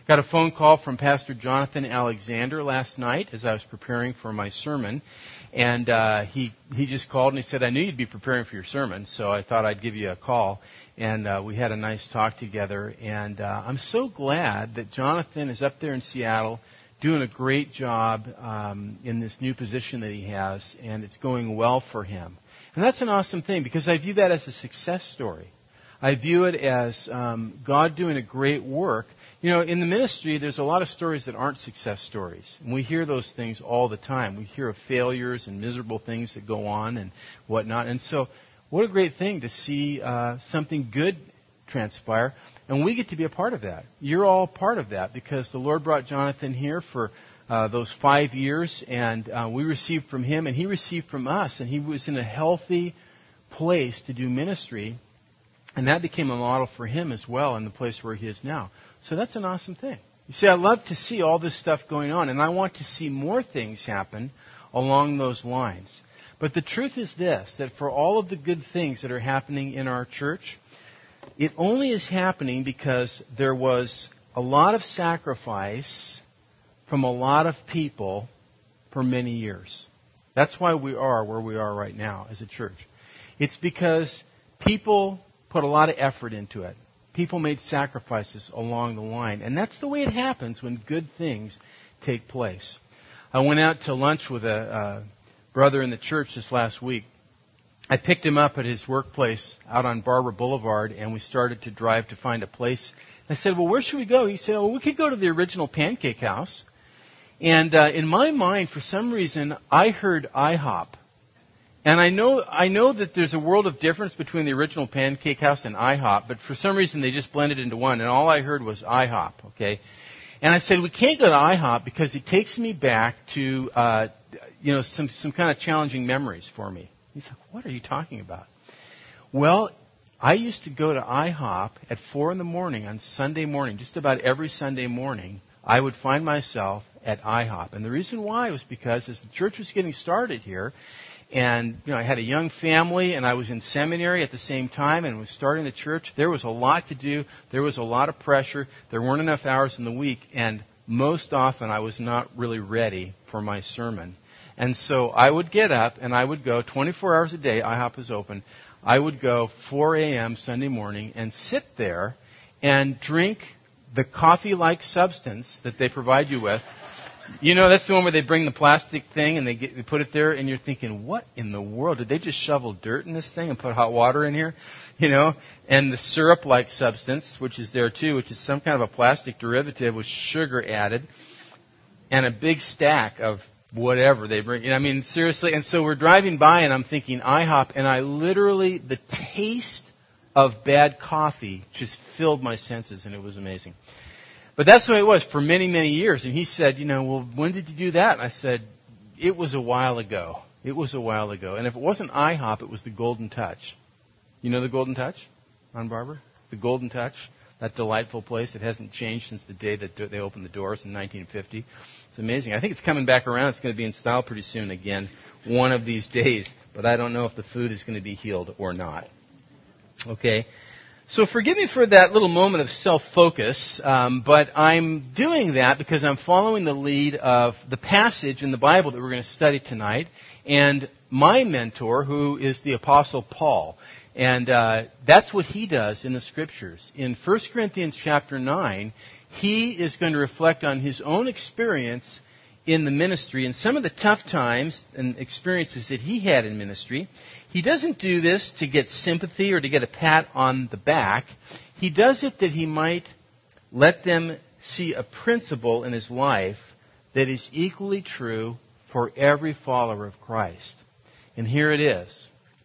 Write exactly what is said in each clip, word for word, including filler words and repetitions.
Got a phone call from Pastor Jonathan Alexander last night as I was preparing for my sermon. And uh, he he just called and he said, I knew you'd be preparing for your sermon, so I thought I'd give you a call. And uh, we had a nice talk together. And uh, I'm so glad that Jonathan is up there in Seattle doing a great job um, in this new position that he has, and it's going well for him. And that's an awesome thing, because I view that as a success story. I view it as um, God doing a great work. You know, in the ministry, there's a lot of stories that aren't success stories. And we hear those things all the time. We hear of failures and miserable things that go on and whatnot. And so what a great thing to see uh, something good transpire. And we get to be a part of that. You're all part of that, because the Lord brought Jonathan here for uh, those five years, and uh, we received from him, and he received from us, and he was in a healthy place to do ministry, and that became a model for him as well in the place where he is now. So that's an awesome thing. You see, I love to see all this stuff going on, and I want to see more things happen along those lines. But the truth is this, that for all of the good things that are happening in our church, it only is happening because there was a lot of sacrifice from a lot of people for many years. That's why we are where we are right now as a church. It's because people put a lot of effort into it. People made sacrifices along the line. And that's the way it happens when good things take place. I went out to lunch with a uh, brother in the church this last week. I picked him up at his workplace out on Barber Boulevard, and we started to drive to find a place. I said, well, where should we go? He said, well, we could go to the original Pancake House. And uh, in my mind, for some reason, I heard IHOP. And I know I know that there's a world of difference between the original Pancake House and IHOP, but for some reason they just blended into one, and all I heard was IHOP, okay? And I said, we can't go to IHOP because it takes me back to, uh, you know, some, some kind of challenging memories for me. He's like, what are you talking about? Well, I used to go to IHOP at four in the morning on Sunday morning. Just about every Sunday morning, I would find myself at IHOP. And the reason why was because as the church was getting started here, and you know, I had a young family, and I was in seminary at the same time, and was starting the church, there was a lot to do. There was a lot of pressure. There weren't enough hours in the week, and most often I was not really ready for my sermon. And so I would get up, and I would go twenty-four hours a day. IHOP is open. I would go four a.m. Sunday morning and sit there and drink the coffee-like substance that they provide you with. You know, that's the one where they bring the plastic thing and they, get, they put it there, and you're thinking, what in the world? Did they just shovel dirt in this thing and put hot water in here? You know, and the syrup-like substance, which is there too, which is some kind of a plastic derivative with sugar added, and a big stack of whatever they bring. You know, I mean, seriously. And so we're driving by, and I'm thinking IHOP, and I literally, the taste of bad coffee just filled my senses, and it was amazing. But that's the way it was for many, many years. And he said, you know, well, when did you do that? And I said, it was a while ago. It was a while ago. And if it wasn't IHOP, it was the Golden Touch. You know the Golden Touch on Barber? The Golden Touch, that delightful place that hasn't changed since the day that they opened the doors in nineteen fifty. It's amazing. I think it's coming back around. It's going to be in style pretty soon again, one of these days. But I don't know if the food is going to be healed or not. Okay. So forgive me for that little moment of self-focus, um, but I'm doing that because I'm following the lead of the passage in the Bible that we're going to study tonight, and my mentor, who is the Apostle Paul. And uh, that's what he does in the Scriptures. In First Corinthians chapter nine, he is going to reflect on his own experience in the ministry and some of the tough times and experiences that he had in ministry. He doesn't do this to get sympathy or to get a pat on the back. He does it that he might let them see a principle in his life that is equally true for every follower of Christ. And here it is.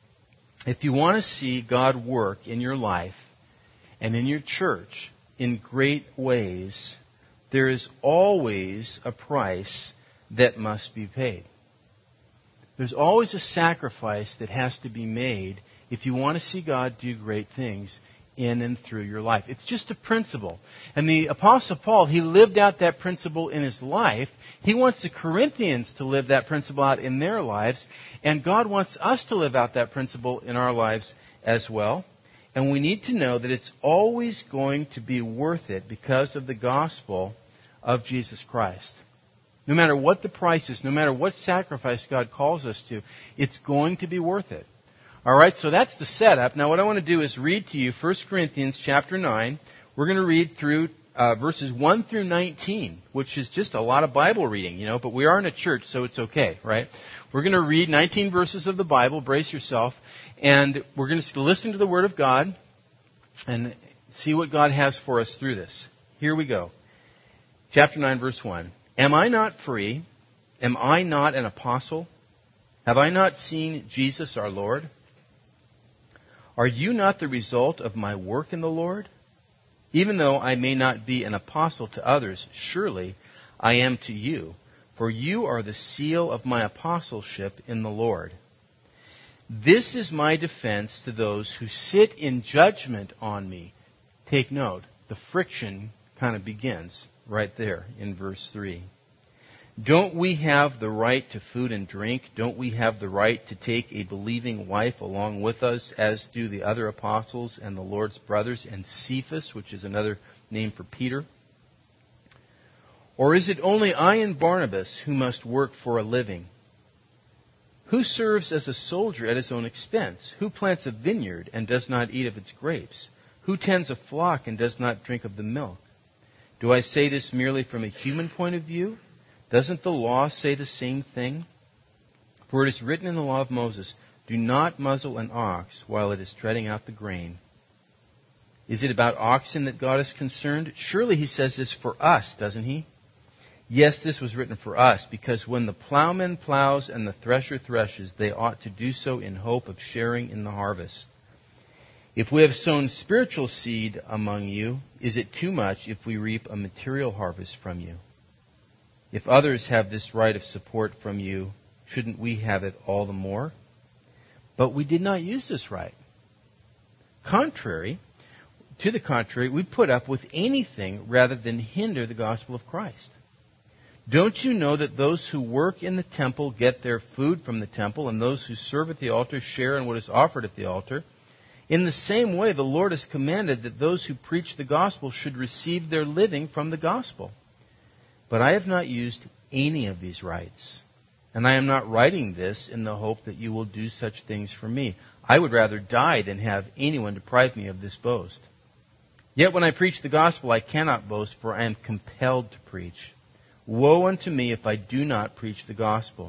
If you want to see God work in your life and in your church in great ways, there is always a price that must be paid. There's always a sacrifice that has to be made if you want to see God do great things in and through your life. It's just a principle. And the Apostle Paul, he lived out that principle in his life. He wants the Corinthians to live that principle out in their lives. And God wants us to live out that principle in our lives as well. And we need to know that it's always going to be worth it because of the gospel of Jesus Christ. No matter what the price is, no matter what sacrifice God calls us to, it's going to be worth it. All right, so that's the setup. Now what I want to do is read to you First Corinthians chapter nine. We're going to read through uh, verses one through nineteen, which is just a lot of Bible reading, you know, but we are in a church, so it's okay, right? We're going to read nineteen verses of the Bible, brace yourself, and we're going to listen to the Word of God and see what God has for us through this. Here we go. Chapter nine, verse one. Am I not free? Am I not an apostle? Have I not seen Jesus our Lord? Are you not the result of my work in the Lord? Even though I may not be an apostle to others, surely I am to you, for you are the seal of my apostleship in the Lord. This is my defense to those who sit in judgment on me. Take note, the friction kind of begins right there in verse three. Don't we have the right to food and drink? Don't we have the right to take a believing wife along with us, as do the other apostles and the Lord's brothers, and Cephas, which is another name for Peter? Or is it only I and Barnabas who must work for a living? Who serves as a soldier at his own expense? Who plants a vineyard and does not eat of its grapes? Who tends a flock and does not drink of the milk? Do I say this merely from a human point of view? Doesn't the law say the same thing? For it is written in the law of Moses, do not muzzle an ox while it is treading out the grain. Is it about oxen that God is concerned? Surely he says this for us, doesn't he? Yes, this was written for us, because when the plowman plows and the thresher threshes, they ought to do so in hope of sharing in the harvest. If we have sown spiritual seed among you, is it too much if we reap a material harvest from you? If others have this right of support from you, shouldn't we have it all the more? But we did not use this right. Contrary, to the contrary, we put up with anything rather than hinder the gospel of Christ. Don't you know that those who work in the temple get their food from the temple, and those who serve at the altar share in what is offered at the altar? In the same way, the Lord has commanded that those who preach the gospel should receive their living from the gospel. But I have not used any of these rights, and I am not writing this in the hope that you will do such things for me. I would rather die than have anyone deprive me of this boast. Yet when I preach the gospel, I cannot boast, for I am compelled to preach. Woe unto me if I do not preach the gospel.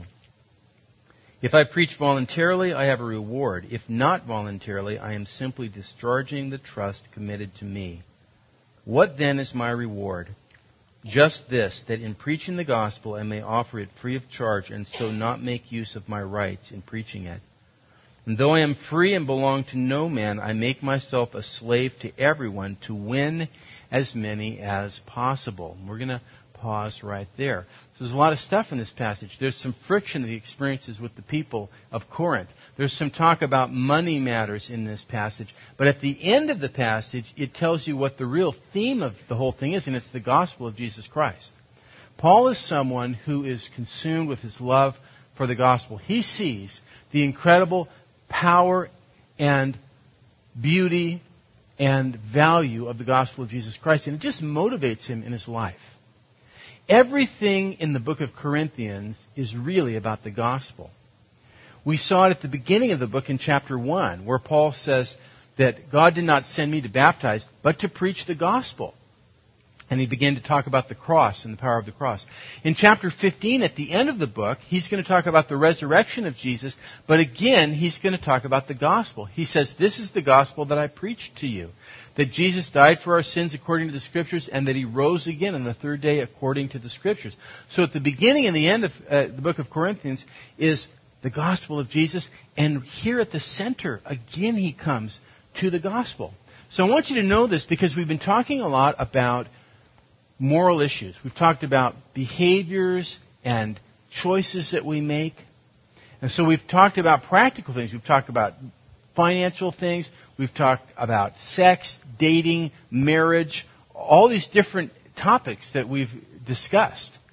If I preach voluntarily, I have a reward. If not voluntarily, I am simply discharging the trust committed to me. What then is my reward? Just this, that in preaching the gospel I may offer it free of charge, and so not make use of my rights in preaching it. And though I am free and belong to no man, I make myself a slave to everyone to win as many as possible. We're going to pause right there. So there's a lot of stuff in this passage. There's some friction that he experiences with the people of Corinth. There's some talk about money matters in this passage. But at the end of the passage, it tells you what the real theme of the whole thing is, and it's the gospel of Jesus Christ. Paul is someone who is consumed with his love for the gospel. He sees the incredible power and beauty and value of the gospel of Jesus Christ, and it just motivates him in his life. Everything in the book of Corinthians is really about the gospel. We saw it at the beginning of the book in chapter one, where Paul says that God did not send me to baptize, but to preach the gospel. And he began to talk about the cross and the power of the cross. In chapter fifteen, at the end of the book, he's going to talk about the resurrection of Jesus, but again, he's going to talk about the gospel. He says, this is the gospel that I preached to you, that Jesus died for our sins according to the Scriptures, and that he rose again on the third day according to the Scriptures. So at the beginning and the end of uh, the book of Corinthians is the gospel of Jesus, and here at the center, again, he comes to the gospel. So I want you to know this, because we've been talking a lot about moral issues. We've talked about behaviors and choices that we make. And so we've talked about practical things. We've talked about financial things. We've talked about sex, dating, marriage, all these different topics that we've discussed.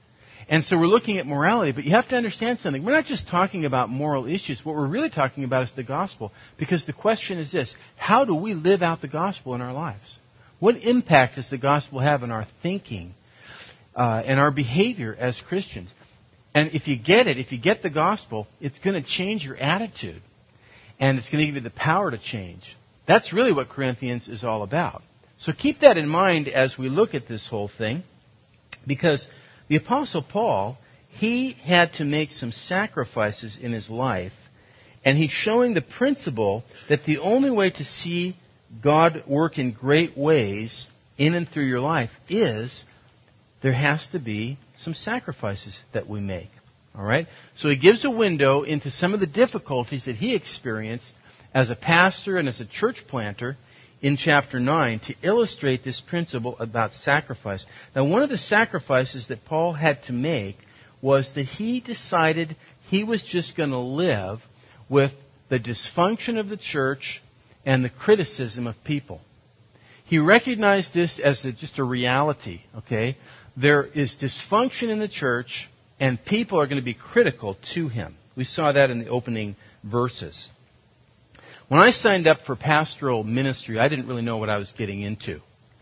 And so we're looking at morality, but you have to understand something. We're not just talking about moral issues. What we're really talking about is the gospel. Because the question is this: how do we live out the gospel in our lives? What impact does the gospel have on our thinking uh, and our behavior as Christians? And if you get it, if you get the gospel, it's going to change your attitude. And it's going to give you the power to change. That's really what Corinthians is all about. So keep that in mind as we look at this whole thing. Because the Apostle Paul, he had to make some sacrifices in his life. And he's showing the principle that the only way to see God work in great ways in and through your life is there has to be some sacrifices that we make. All right? So he gives a window into some of the difficulties that he experienced as a pastor and as a church planter in chapter nine to illustrate this principle about sacrifice. Now, one of the sacrifices that Paul had to make was that he decided he was just going to live with the dysfunction of the church and the criticism of people. He recognized this as a, just a reality, okay? There is dysfunction in the church, and people are going to be critical to him. We saw that in the opening verses. When I signed up for pastoral ministry, I didn't really know what I was getting into.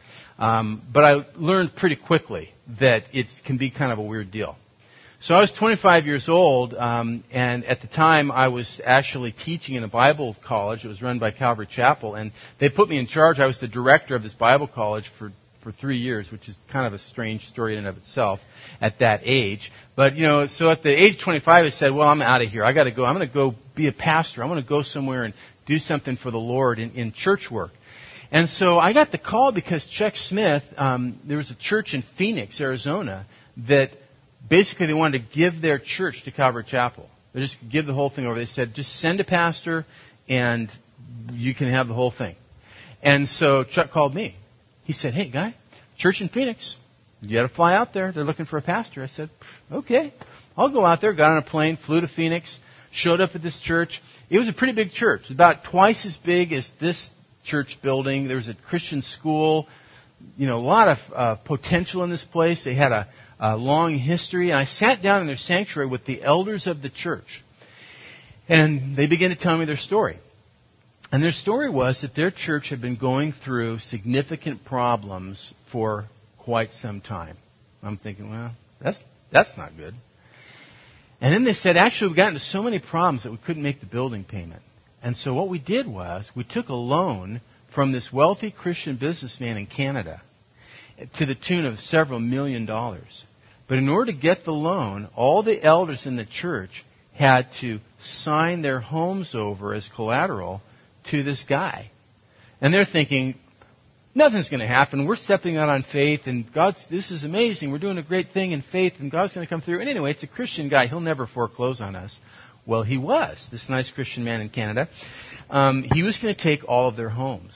Um, but I learned pretty quickly that it can be kind of a weird deal. So I was twenty-five years old, um, and at the time I was actually teaching in a Bible college. It was run by Calvary Chapel, and they put me in charge. I was the director of this Bible college for, for three years, which is kind of a strange story in and of itself at that age. But, you know, so at the age of twenty-five, I said, well, I'm out of here. I got to go. I'm going to go be a pastor. I'm going to go somewhere and do something for the Lord in, in church work. And so I got the call because Chuck Smith, um, there was a church in Phoenix, Arizona, that basically they wanted to give their church to Calvary Chapel. They just give the whole thing over. They said, just send a pastor and you can have the whole thing. And so Chuck called me. He said, hey, guy, church in Phoenix, you got to fly out there. They're looking for a pastor. I said, okay, I'll go out there. Got on a plane, flew to Phoenix, showed up at this church. It was a pretty big church, about twice as big as this church building. There was a Christian school, you know, a lot of uh, potential in this place. They had a, a long history. And I sat down in their sanctuary with the elders of the church. And they began to tell me their story. And their story was that their church had been going through significant problems for quite some time. I'm thinking, well, that's that's not good. And then they said, actually, we've gotten into so many problems that we couldn't make the building payment. And so what we did was we took a loan from this wealthy Christian businessman in Canada to the tune of several million dollars. But in order to get the loan, all the elders in the church had to sign their homes over as collateral to this guy. And they're thinking, nothing's going to happen. We're stepping out on faith, and God's, this is amazing. We're doing a great thing in faith, and God's going to come through. And anyway, it's a Christian guy. He'll never foreclose on us. Well, he was, this nice Christian man in Canada. Um, he was going to take all of their homes.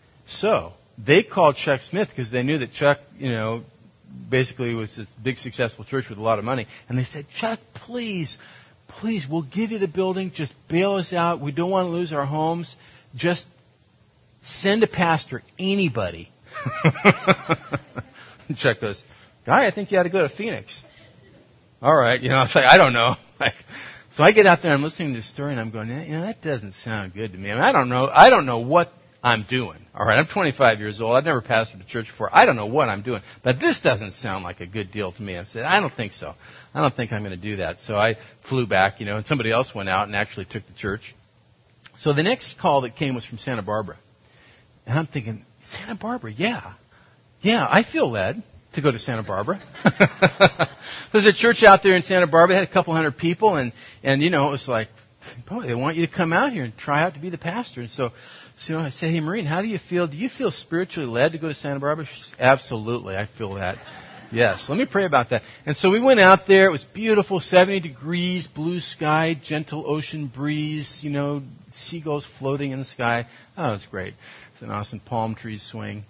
So they called Chuck Smith because they knew that Chuck, you know, basically was this big successful church with a lot of money. And they said, Chuck, please, please, we'll give you the building. Just bail us out. We don't want to lose our homes. Just send a pastor, anybody. Chuck goes, guy, I think you ought to go to Phoenix. All right. You know, it's like, I don't know. So I get out there and I'm listening to this story and I'm going, you know, that doesn't sound good to me. I mean, I don't know. I don't know what I'm doing. All right. I'm twenty-five years old. I've never pastored a church before. I don't know what I'm doing. But this doesn't sound like a good deal to me. I said, I don't think so. I don't think I'm going to do that. So I flew back, you know, and somebody else went out and actually took the church. So the next call that came was from Santa Barbara. And I'm thinking, Santa Barbara, yeah. Yeah, I feel led to go to Santa Barbara. There's a church out there in Santa Barbara. They had a couple hundred people. And, and you know, it was like, boy, they want you to come out here and try out to be the pastor. And so, so you know, I said, hey, Maureen, how do you feel? Do you feel spiritually led to go to Santa Barbara? She said, absolutely, I feel that. Yes, let me pray about that. And so we went out there. It was beautiful, seventy degrees, blue sky, gentle ocean breeze, you know, seagulls floating in the sky. Oh, it was great. It's an awesome palm trees swing.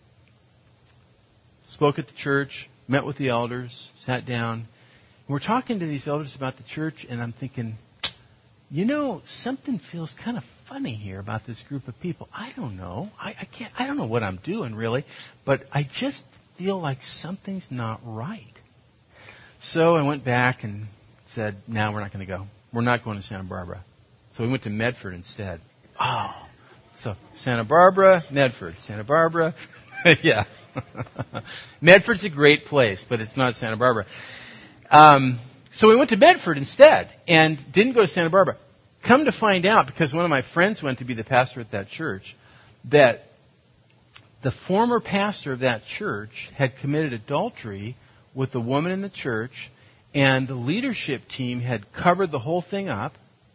Spoke at the church, met with the elders, sat down. We're talking to these elders about the church, and I'm thinking, you know, something feels kind of funny here about this group of people. I don't know. I, I can't. I don't know what I'm doing really, but I just feel like something's not right. So I went back and said, no, we're not going to go. We're not going to Santa Barbara. So we went to Medford instead. Oh, so Santa Barbara, Medford, Santa Barbara. Yeah. Medford's a great place, but it's not Santa Barbara. Um, so we went to Medford instead and didn't go to Santa Barbara. Come to find out, because one of my friends went to be the pastor at that church, that the former pastor of that church had committed adultery with a woman in the church, and the leadership team had covered the whole thing up.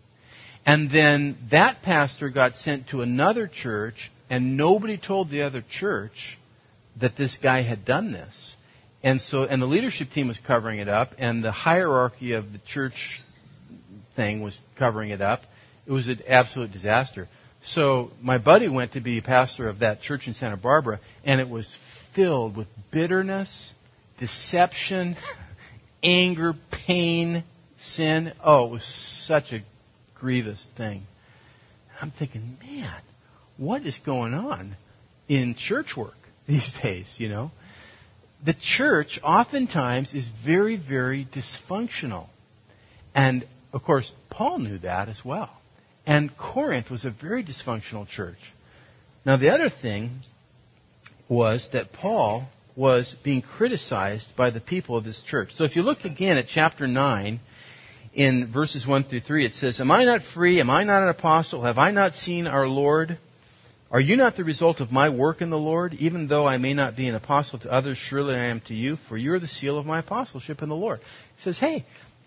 And then that pastor got sent to another church, and nobody told the other church that this guy had done this. And so, and the leadership team was covering it up, and the hierarchy of the church thing was covering it up. It was an absolute disaster. So my buddy went to be a pastor of that church in Santa Barbara, and it was filled with bitterness, deception, anger, pain, sin. Oh, it was such a grievous thing. I'm thinking, man, what is going on in church work these days, you know? The church oftentimes is very, very dysfunctional. And, of course, Paul knew that as well. And Corinth was a very dysfunctional church. Now, the other thing was that Paul was being criticized by the people of this church. So if you look again at chapter nine, in verses one through three, it says, Am I not free? Am I not an apostle? Have I not seen our Lord? Are you not the result of my work in the Lord? Even though I may not be an apostle to others, surely I am to you, for you are the seal of my apostleship in the Lord. He says, hey,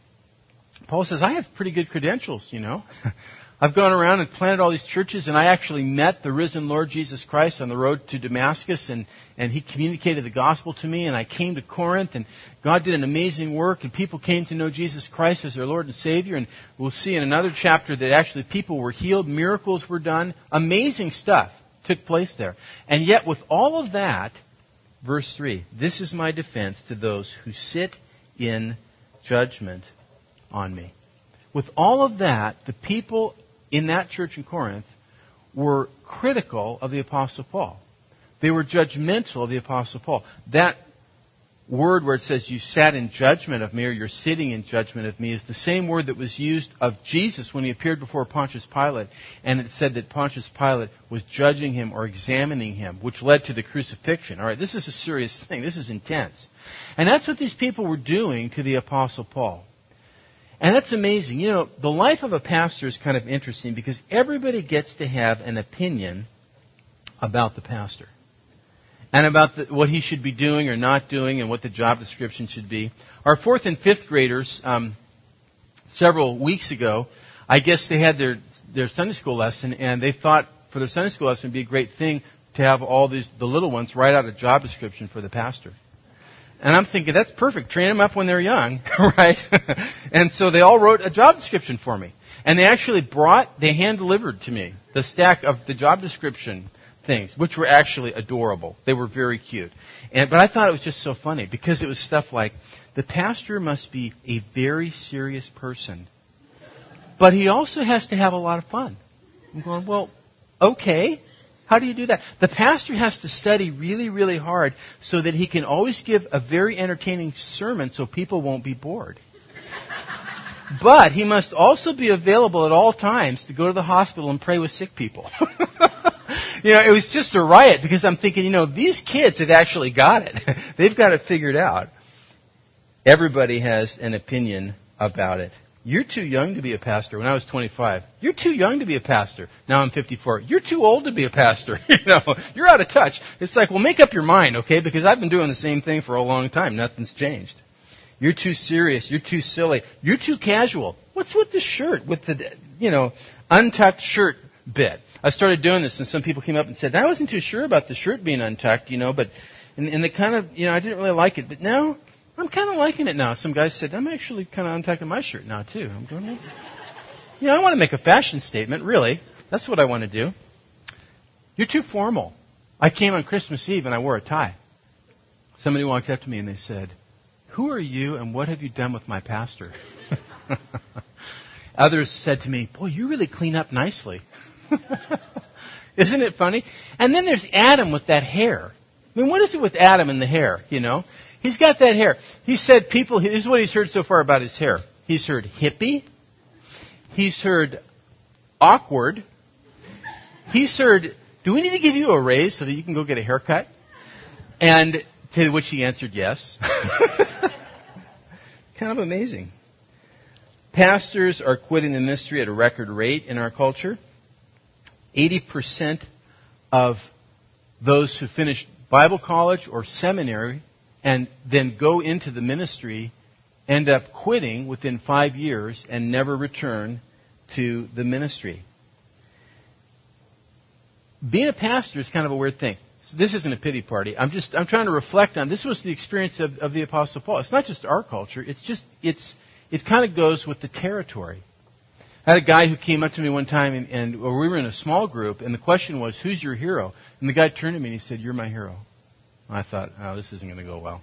Paul says, I have pretty good credentials, you know. I've gone around and planted all these churches, and I actually met the risen Lord Jesus Christ on the road to Damascus, and, and he communicated the gospel to me, and I came to Corinth, and God did an amazing work, and people came to know Jesus Christ as their Lord and Savior, and we'll see in another chapter that actually people were healed, miracles were done, amazing stuff took place there. And yet with all of that, verse three, this is my defense to those who sit in judgment on me. With all of that, the people in that church in Corinth were critical of the Apostle Paul. They were judgmental of the Apostle Paul. That word where it says you sat in judgment of me, or you're sitting in judgment of me, is the same word that was used of Jesus when he appeared before Pontius Pilate, and it said that Pontius Pilate was judging him or examining him, which led to the crucifixion. All right, this is a serious thing. This is intense. And that's what these people were doing to the Apostle Paul. And that's amazing. You know, the life of a pastor is kind of interesting because everybody gets to have an opinion about the pastor and about the, what he should be doing or not doing and what the job description should be. Our fourth and fifth graders, um, several weeks ago, I guess they had their, their Sunday school lesson, and they thought for their Sunday school lesson it would be a great thing to have all these the little ones write out a job description for the pastor. And I'm thinking, that's perfect. Train them up when they're young, right? And so they all wrote a job description for me. And they actually brought, they hand-delivered to me the stack of the job description things, which were actually adorable. They were very cute. And But I thought it was just so funny because it was stuff like, the pastor must be a very serious person, but he also has to have a lot of fun. I'm going, well, okay. How do you do that? The pastor has to study really, really hard so that he can always give a very entertaining sermon so people won't be bored. But he must also be available at all times to go to the hospital and pray with sick people. You know, it was just a riot because I'm thinking, you know, these kids have actually got it. They've got it figured out. Everybody has an opinion about it. You're too young to be a pastor. When I was twenty-five, you're too young to be a pastor. Now I'm fifty-four. You're too old to be a pastor. You know, you're out of touch. It's like, well, make up your mind, okay? Because I've been doing the same thing for a long time. Nothing's changed. You're too serious. You're too silly. You're too casual. What's with the shirt? With the, you know, untucked shirt bit. I started doing this, and some people came up and said, I wasn't too sure about the shirt being untucked, you know, but, and, and the kind of, you know, I didn't really like it. But now, I'm kind of liking it now. Some guys said, I'm actually kind of untucking my shirt now, too. I'm going, well, you know, I want to make a fashion statement, really. That's what I want to do. You're too formal. I came on Christmas Eve and I wore a tie. Somebody walked up to me and they said, who are you and what have you done with my pastor? Others said to me, boy, you really clean up nicely. Isn't it funny? And then there's Adam with that hair. I mean, what is it with Adam and the hair, you know? He's got that hair. He said people, this is what he's heard so far about his hair. He's heard hippie. He's heard awkward. He's heard, do we need to give you a raise so that you can go get a haircut? And to which he answered yes. Kind of amazing. Pastors are quitting the ministry at a record rate in our culture. eighty percent of those who finish Bible college or seminary and then go into the ministry end up quitting within five years and never return to the ministry. Being a pastor is kind of a weird thing. So this isn't a pity party. I'm just I'm trying to reflect on this was the experience of, of the Apostle Paul. It's not just our culture. It's just it's it kind of goes with the territory. I had a guy who came up to me one time, and, and well, we were in a small group, and the question was, "Who's your hero?" And the guy turned to me and he said, "You're my hero." And I thought, "Oh, this isn't going to go well."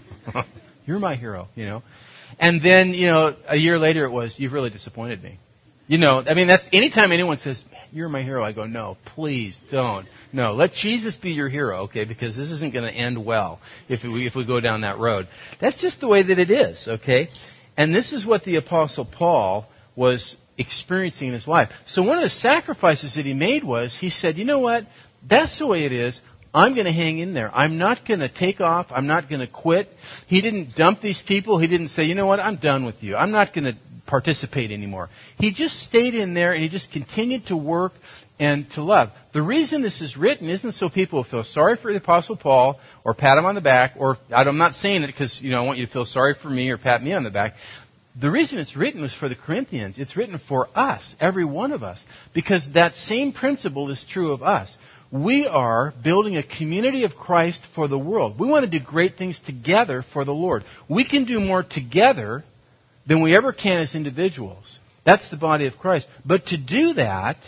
You're my hero, you know. And then, you know, a year later, it was, "You've really disappointed me." You know, I mean, that's anytime anyone says, "You're my hero," I go, "No, please don't. No, let Jesus be your hero, okay? Because this isn't going to end well if we if we go down that road." That's just the way that it is, okay? And this is what the Apostle Paul was experiencing in his life. So one of the sacrifices that he made was, he said, "You know what? That's the way it is. I'm going to hang in there. I'm not going to take off. I'm not going to quit." He didn't dump these people. He didn't say, "You know what? I'm done with you. I'm not going to participate anymore." He just stayed in there and he just continued to work and to love. The reason this is written isn't so people will feel sorry for the Apostle Paul or pat him on the back, or I'm not saying it because, you know, I want you to feel sorry for me or pat me on the back. The reason it's written was for the Corinthians. It's written for us, every one of us, because that same principle is true of us. We are building a community of Christ for the world. We want to do great things together for the Lord. We can do more together than we ever can as individuals. That's the body of Christ. But to do that,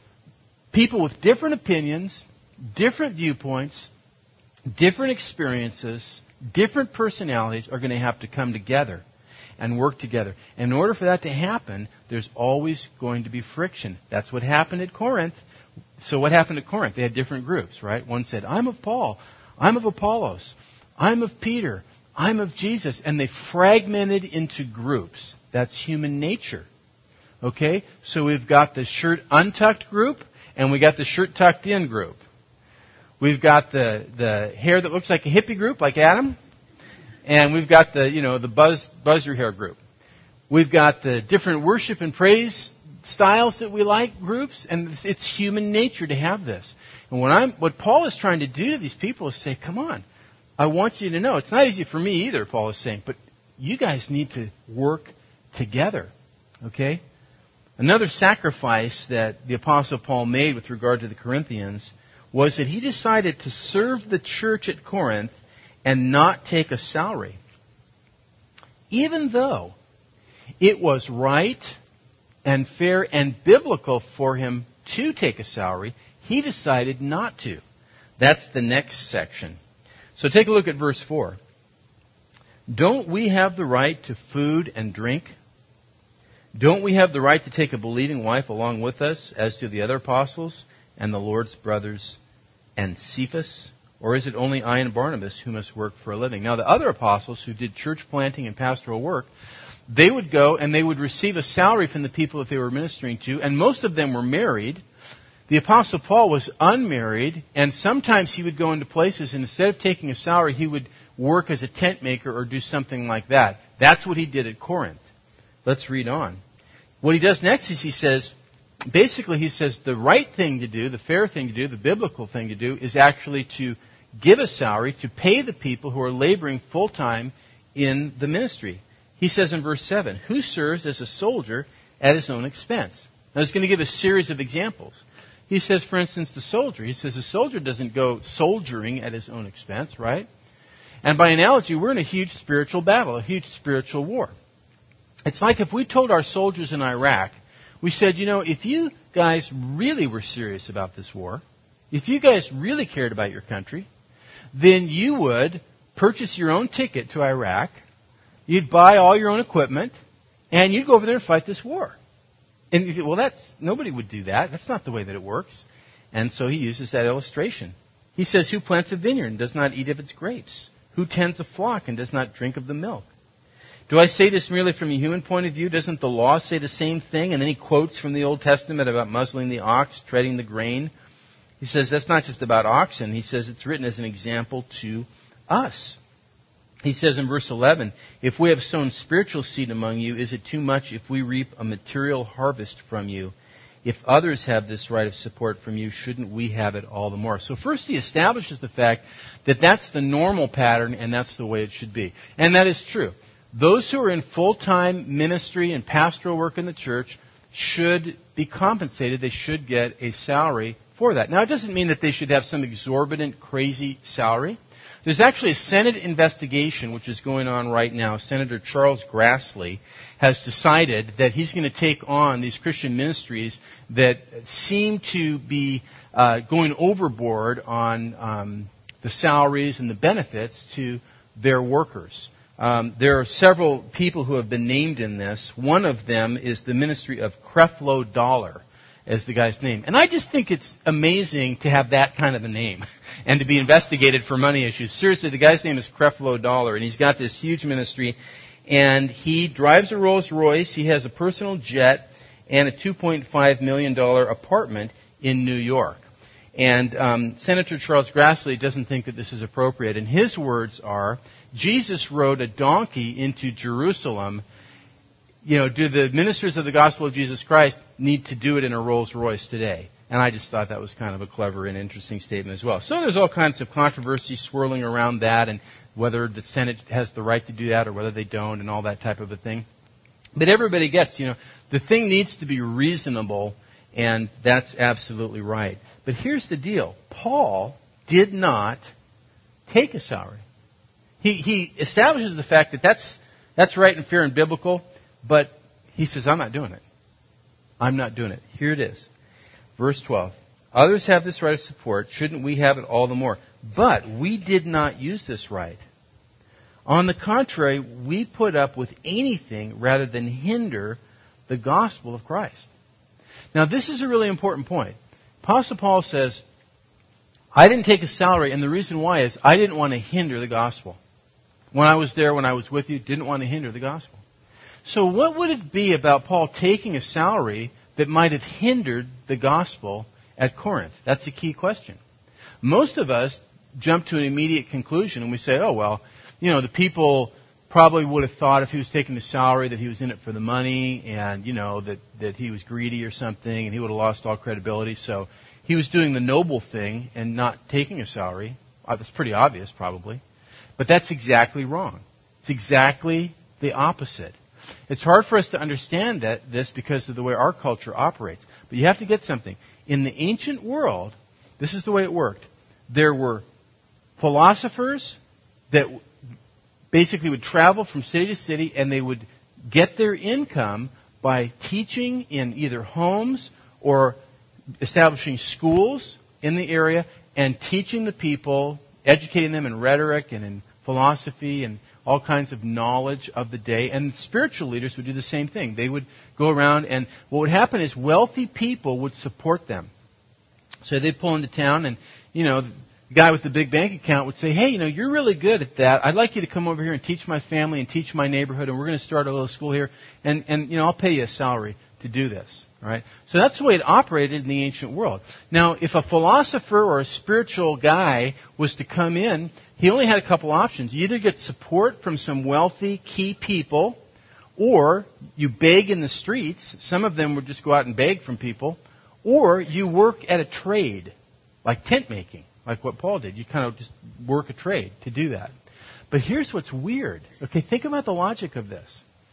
people with different opinions, different viewpoints, different experiences, different personalities are going to have to come together and work together. And in order for that to happen, there's always going to be friction. That's what happened at Corinth. So what happened at Corinth? They had different groups, right? One said, "I'm of Paul. I'm of Apollos. I'm of Peter. I'm of Jesus." And they fragmented into groups. That's human nature. Okay? So we've got the shirt untucked group, and we got the shirt tucked in group. We've got the, the hair that looks like a hippie group, like Adam. And we've got the, you know, the buzz, buzz your hair group. We've got the different worship and praise styles that we like groups, and it's, it's human nature to have this. And what I'm, what Paul is trying to do to these people is say, "Come on, I want you to know, it's not easy for me either," Paul is saying, "but you guys need to work together." Okay? Another sacrifice that the Apostle Paul made with regard to the Corinthians was that he decided to serve the church at Corinth and not take a salary. Even though it was right and fair and biblical for him to take a salary, he decided not to. That's the next section. So take a look at verse four. "Don't we have the right to food and drink? Don't we have the right to take a believing wife along with us, as do the other apostles and the Lord's brothers and Cephas? Or is it only I and Barnabas who must work for a living?" Now, the other apostles who did church planting and pastoral work, they would go and they would receive a salary from the people that they were ministering to, and most of them were married. The Apostle Paul was unmarried, and sometimes he would go into places, and instead of taking a salary, he would work as a tent maker or do something like that. That's what he did at Corinth. Let's read on. What he does next is he says, basically he says the right thing to do, the fair thing to do, the biblical thing to do is actually to give a salary to pay the people who are laboring full-time in the ministry. He says in verse seven, "Who serves as a soldier at his own expense?" Now he's going to give a series of examples. He says, for instance, the soldier. He says the soldier doesn't go soldiering at his own expense, right? And by analogy, we're in a huge spiritual battle, a huge spiritual war. It's like if we told our soldiers in Iraq, we said, you know, if you guys really were serious about this war, if you guys really cared about your country, then you would purchase your own ticket to Iraq, you'd buy all your own equipment, and you'd go over there and fight this war. And you say, well, that's nobody would do that. That's not the way that it works. And so he uses that illustration. He says, "Who plants a vineyard and does not eat of its grapes? Who tends a flock and does not drink of the milk? Do I say this merely from a human point of view? Doesn't the law say the same thing? And then he quotes from the Old Testament about muzzling the ox, treading the grain. He says that's not just about oxen. He says it's written as an example to us. He says in verse eleven, if we have sown spiritual seed among you, is it too much if we reap a material harvest from you? If others have this right of support from you, shouldn't we have it all the more? So first he establishes the fact that that's the normal pattern and that's the way it should be. And that is true. Those who are in full-time ministry and pastoral work in the church should be compensated. They should get a salary for that. Now, it doesn't mean that they should have some exorbitant, crazy salary. There's actually a Senate investigation which is going on right now. Senator Charles Grassley has decided that he's going to take on these Christian ministries that seem to be uh, going overboard on um, the salaries and the benefits to their workers. Um, there are several people who have been named in this. One of them is the ministry of Creflo Dollar, as the guy's name. And I just think it's amazing to have that kind of a name and to be investigated for money issues. Seriously, the guy's name is Creflo Dollar, and he's got this huge ministry, and he drives a Rolls Royce, he has a personal jet, and a two point five million dollars apartment in New York. And um, Senator Charles Grassley doesn't think that this is appropriate. And his words are, Jesus rode a donkey into Jerusalem. You know, do the ministers of the gospel of Jesus Christ need to do it in a Rolls Royce today? And I just thought that was kind of a clever and interesting statement as well. So there's all kinds of controversy swirling around that and whether the Senate has the right to do that or whether they don't and all that type of a thing. But everybody gets, you know, the thing needs to be reasonable, and that's absolutely right. But here's the deal. Paul did not take a salary. He, he establishes the fact that that's, that's right and fair and biblical, but he says, I'm not doing it. I'm not doing it. Here it is. Verse twelve. Others have this right of support. Shouldn't we have it all the more? But we did not use this right. On the contrary, we put up with anything rather than hinder the gospel of Christ. Now, this is a really important point. Apostle Paul says, I didn't take a salary, and the reason why is I didn't want to hinder the gospel. When I was there, when I was with you, didn't want to hinder the gospel. So what would it be about Paul taking a salary that might have hindered the gospel at Corinth? That's the key question. Most of us jump to an immediate conclusion and we say, oh, well, you know, the people probably would have thought if he was taking the salary that he was in it for the money and, you know, that, that he was greedy or something and he would have lost all credibility. So he was doing the noble thing and not taking a salary. That's pretty obvious, probably. But that's exactly wrong. It's exactly the opposite. It's hard for us to understand that this because of the way our culture operates. But you have to get something. In the ancient world, this is the way it worked. There were philosophers that basically would travel from city to city, and they would get their income by teaching in either homes or establishing schools in the area and teaching the people, educating them in rhetoric and in philosophy and all kinds of knowledge of the day. And spiritual leaders would do the same thing. They would go around, and what would happen is wealthy people would support them. So they'd pull into town, and, you know, the guy with the big bank account would say, hey, you know, you're really good at that. I'd like you to come over here and teach my family and teach my neighborhood, and we're going to start a little school here, and, and you know, I'll pay you a salary to do this. All right? So that's the way it operated in the ancient world. Now, if a philosopher or a spiritual guy was to come in, he only had a couple options. You either get support from some wealthy key people, or you beg in the streets. Some of them would just go out and beg from people. Or you work at a trade, like tent making, like what Paul did. You kind of just work a trade to do that. But here's what's weird. Okay, think about the logic of this.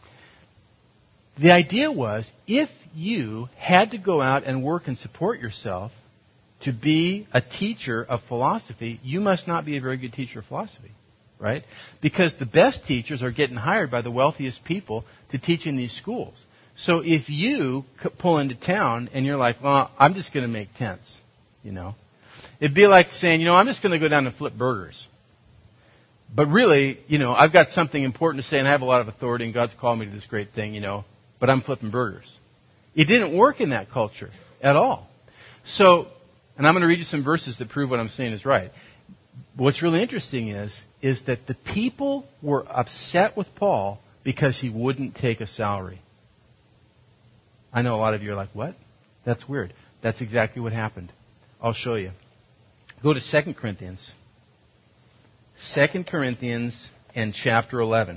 The idea was, if you had to go out and work and support yourself to be a teacher of philosophy, you must not be a very good teacher of philosophy, right? Because the best teachers are getting hired by the wealthiest people to teach in these schools. So if you pull into town and you're like, well, I'm just going to make tents, you know. It'd be like saying, you know, I'm just going to go down and flip burgers. But really, you know, I've got something important to say and I have a lot of authority and God's called me to this great thing, you know, but I'm flipping burgers. It didn't work in that culture at all. So, and I'm going to read you some verses that prove what I'm saying is right. What's really interesting is, is that the people were upset with Paul because he wouldn't take a salary. I know a lot of you are like, what? That's weird. That's exactly what happened. I'll show you. Go to Second Corinthians. Second Corinthians and chapter eleven.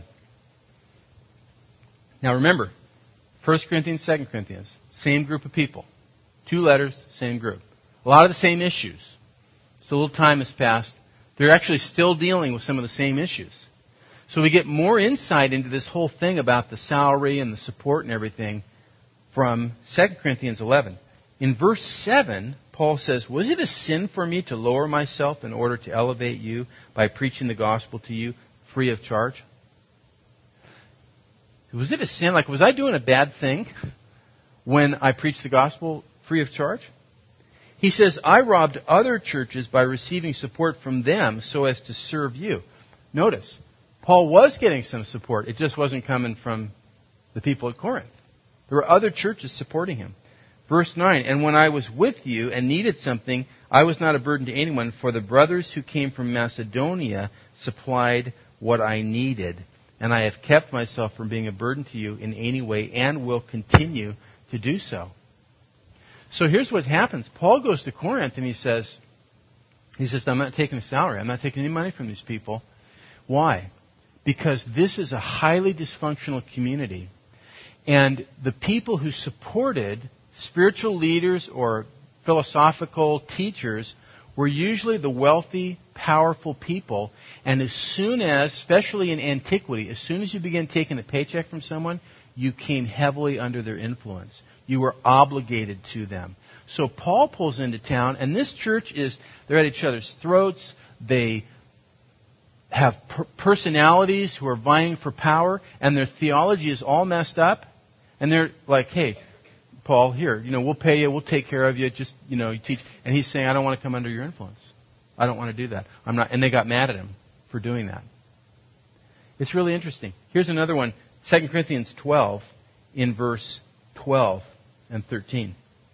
Now remember, First Corinthians, Second Corinthians, same group of people. Two letters, same group. A lot of the same issues. So a little time has passed. They're actually still dealing with some of the same issues. So we get more insight into this whole thing about the salary and the support and everything from Second Corinthians eleven. In verse seven, Paul says, was it a sin for me to lower myself in order to elevate you by preaching the gospel to you free of charge? Was it a sin? Like, was I doing a bad thing when I preached the gospel free of charge? He says, I robbed other churches by receiving support from them so as to serve you. Notice, Paul was getting some support. It just wasn't coming from the people at Corinth. There were other churches supporting him. Verse nine, and when I was with you and needed something, I was not a burden to anyone, for the brothers who came from Macedonia supplied what I needed. And I have kept myself from being a burden to you in any way and will continue to do so. So here's what happens. Paul goes to Corinth and he says, he says, I'm not taking a salary. I'm not taking any money from these people. Why? Because this is a highly dysfunctional community. And the people who supported spiritual leaders or philosophical teachers were usually the wealthy, powerful people. And as soon as, especially in antiquity, as soon as you began taking a paycheck from someone, you came heavily under their influence. You were obligated to them. So Paul pulls into town, and this church is, they're at each other's throats. They have per- personalities who are vying for power, and their theology is all messed up. And they're like, hey, Paul, here, you know, we'll pay you, we'll take care of you, just, you know, you teach. And he's saying, I don't want to come under your influence. I don't want to do that. I'm not. And they got mad at him for doing that. It's really interesting. Here's another one, Second Corinthians twelve, in verse twelve and thirteen.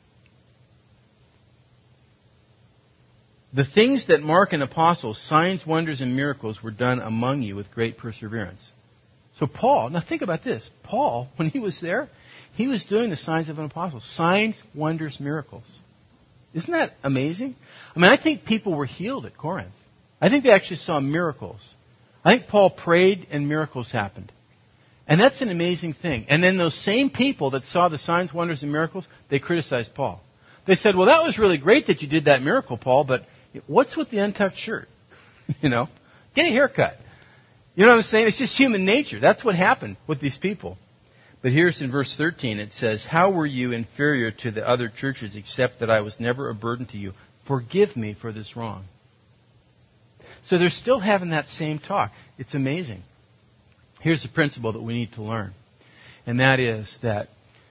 The things that mark an apostle, signs, wonders, and miracles, were done among you with great perseverance. So Paul, now think about this. Paul, when he was there, he was doing the signs of an apostle. Signs, wonders, miracles. Isn't that amazing? I mean, I think people were healed at Corinth. I think they actually saw miracles. I think Paul prayed and miracles happened. And that's an amazing thing. And then those same people that saw the signs, wonders, and miracles, they criticized Paul. They said, well, that was really great that you did that miracle, Paul, but what's with the untucked shirt? You know, get a haircut. You know what I'm saying? It's just human nature. That's what happened with these people. But here's in verse thirteen, it says, how were you inferior to the other churches except that I was never a burden to you? Forgive me for this wrong. So they're still having that same talk. It's amazing. Here's the principle that we need to learn. And that is that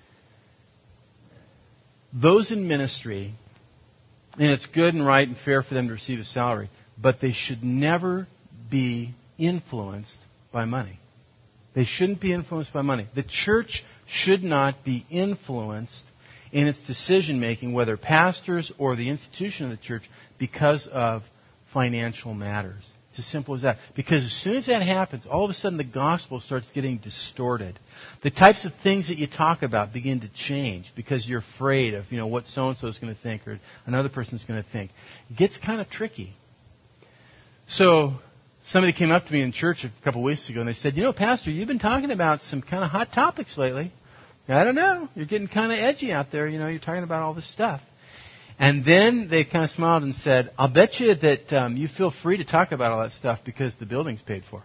those in ministry, and it's good and right and fair for them to receive a salary, but they should never be influenced by money. They shouldn't be influenced by money. The church should not be influenced in its decision making, whether pastors or the institution of the church, because of financial matters. It's as simple as that. Because as soon as that happens, all of a sudden the gospel starts getting distorted. The types of things that you talk about begin to change because you're afraid of, you know, what so-and-so is going to think or another person's going to think. It gets kind of tricky. So somebody came up to me in church a couple of weeks ago and they said, you know, Pastor, you've been talking about some kind of hot topics lately. I don't know. You're getting kind of edgy out there. You know, you're talking about all this stuff. And then they kind of smiled and said, I'll bet you that um, you feel free to talk about all that stuff because the building's paid for.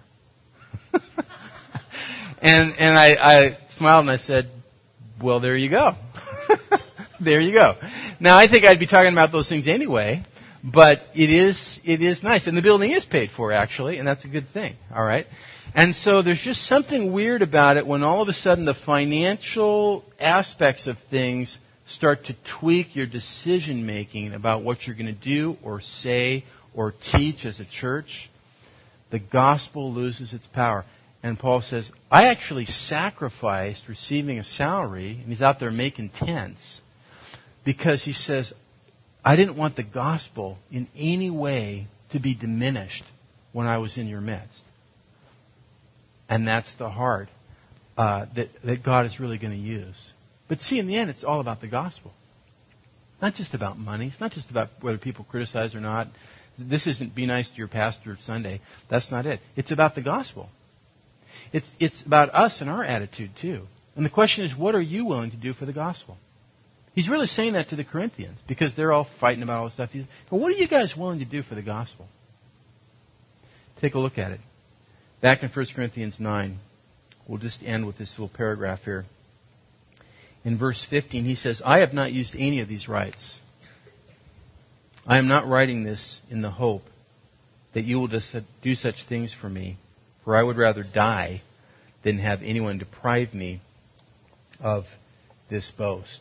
and and I, I smiled and I said, well, there you go. There you go. Now, I think I'd be talking about those things anyway, but it is it is nice. And the building is paid for, actually, and that's a good thing. All right? And so there's just something weird about it when all of a sudden the financial aspects of things start to tweak your decision making about what you're going to do or say or teach as a church. The gospel loses its power. And Paul says, I actually sacrificed receiving a salary, and he's out there making tents, because he says, I didn't want the gospel in any way to be diminished when I was in your midst. And that's the heart uh, that, that God is really going to use. But see, in the end, it's all about the gospel. Not just about money. It's not just about whether people criticize or not. This isn't be nice to your pastor Sunday. That's not it. It's about the gospel. It's, it's about us and our attitude, too. And the question is, what are you willing to do for the gospel? He's really saying that to the Corinthians because they're all fighting about all this stuff. He's, but what are you guys willing to do for the gospel? Take a look at it. Back in First Corinthians nine, we'll just end with this little paragraph here. In verse fifteen, he says, I have not used any of these rights. I am not writing this in the hope that you will just do such things for me, for I would rather die than have anyone deprive me of this boast.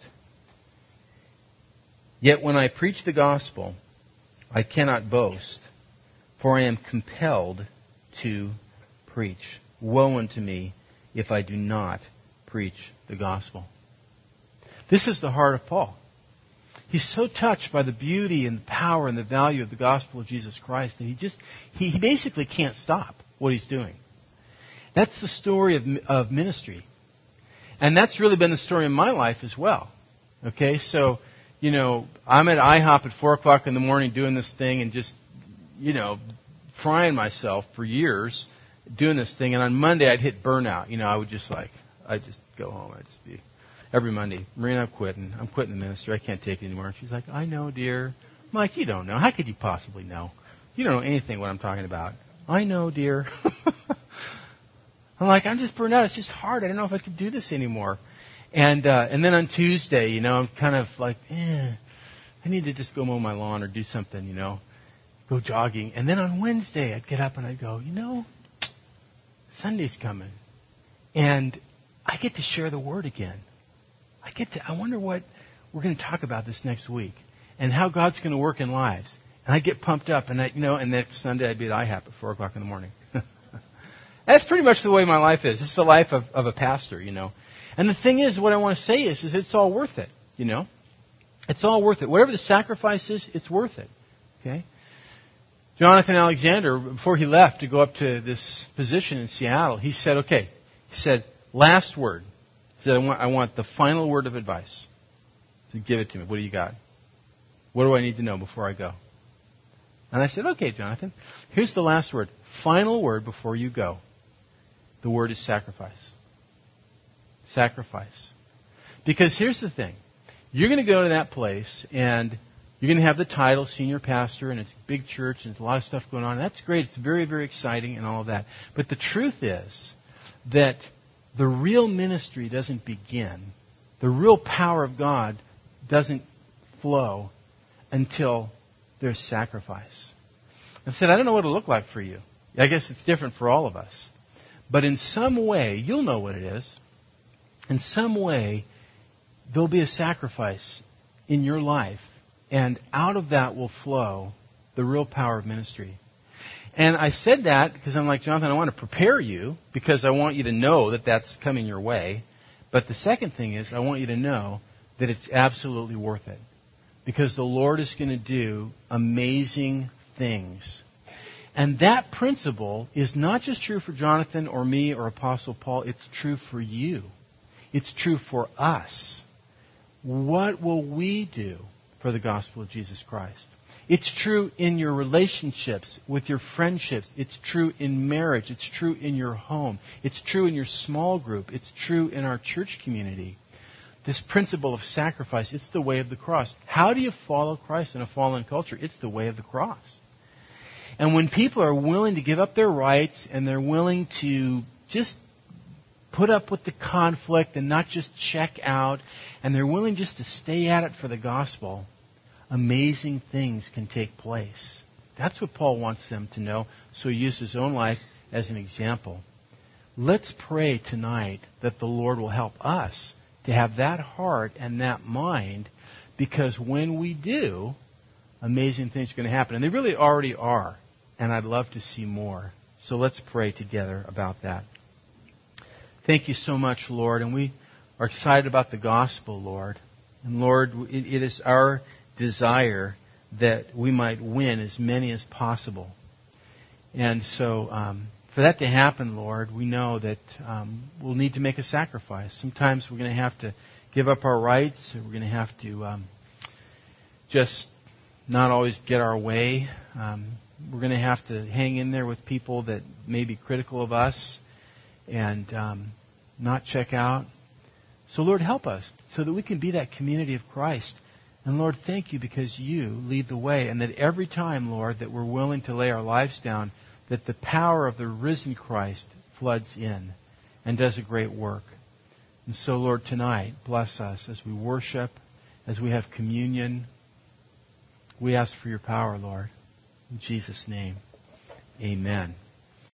Yet when I preach the gospel, I cannot boast, for I am compelled to preach. Woe unto me if I do not preach the gospel. This is the heart of Paul. He's so touched by the beauty and the power and the value of the gospel of Jesus Christ that he just, he, he basically can't stop what he's doing. That's the story of, of ministry. And that's really been the story in my life as well. Okay, so, you know, I'm at IHOP at four o'clock in the morning doing this thing and just, you know, frying myself for years doing this thing. And on Monday I'd hit burnout. You know, I would just like, I'd just go home. I'd just be, every Monday, Marina, I'm quitting. I'm quitting the ministry. I can't take it anymore. And she's like, I know, dear. Mike, you don't know. How could you possibly know? You don't know anything what I'm talking about. I know, dear. I'm like, I'm just burned out. It's just hard. I don't know if I could do this anymore. And uh, and then on Tuesday, you know, I'm kind of like, eh, I need to just go mow my lawn or do something, you know, go jogging. And then on Wednesday, I'd get up and I'd go, you know, Sunday's coming. And I get to share the word again. I get to, I wonder what we're going to talk about this next week and how God's going to work in lives. And I get pumped up and I, you know, and next Sunday I'd be at IHOP at four o'clock in the morning. That's pretty much the way my life is. It's the life of, of a pastor, you know. And the thing is, what I want to say is, is it's all worth it, you know. It's all worth it. Whatever the sacrifice is, it's worth it, okay. Jonathan Alexander, before he left to go up to this position in Seattle, he said, okay, he said, last word. He said, I want, I want the final word of advice. So give it to me. What do you got? What do I need to know before I go? And I said, okay, Jonathan, here's the last word. Final word before you go. The word is sacrifice. Sacrifice. Because here's the thing. You're going to go to that place and you're going to have the title senior pastor and it's a big church and there's a lot of stuff going on. That's great. It's very, very exciting and all of that. But the truth is that the real ministry doesn't begin. The real power of God doesn't flow until there's sacrifice. I said, I don't know what it'll look like for you. I guess it's different for all of us. But in some way, you'll know what it is. In some way, there'll be a sacrifice in your life. And out of that will flow the real power of ministry. And I said that because I'm like, Jonathan, I want to prepare you because I want you to know that that's coming your way. But the second thing is I want you to know that it's absolutely worth it. Because the Lord is going to do amazing things. And that principle is not just true for Jonathan or me or Apostle Paul. It's true for you. It's true for us. What will we do for the gospel of Jesus Christ? It's true in your relationships, with your friendships. It's true in marriage. It's true in your home. It's true in your small group. It's true in our church community. This principle of sacrifice, it's the way of the cross. How do you follow Christ in a fallen culture? It's the way of the cross. And when people are willing to give up their rights and they're willing to just put up with the conflict and not just check out, and they're willing just to stay at it for the gospel, amazing things can take place. That's what Paul wants them to know, so he used his own life as an example. Let's pray tonight that the Lord will help us to have that heart and that mind, because when we do, amazing things are going to happen. And they really already are. And I'd love to see more. So let's pray together about that. Thank you so much, Lord. And we are excited about the gospel, Lord. And Lord, it, it is our desire that we might win as many as possible. And so um, for that to happen, Lord, we know that um, we'll need to make a sacrifice. Sometimes we're going to have to give up our rights. We're going to have to um, just not always get our way. Um, we're going to have to hang in there with people that may be critical of us and um, not check out. So, Lord, help us so that we can be that community of Christ. And, Lord, thank you because you lead the way. And that every time, Lord, that we're willing to lay our lives down, that the power of the risen Christ floods in and does a great work. And so, Lord, tonight, bless us as we worship, as we have communion. We ask for your power, Lord. In Jesus' name, amen.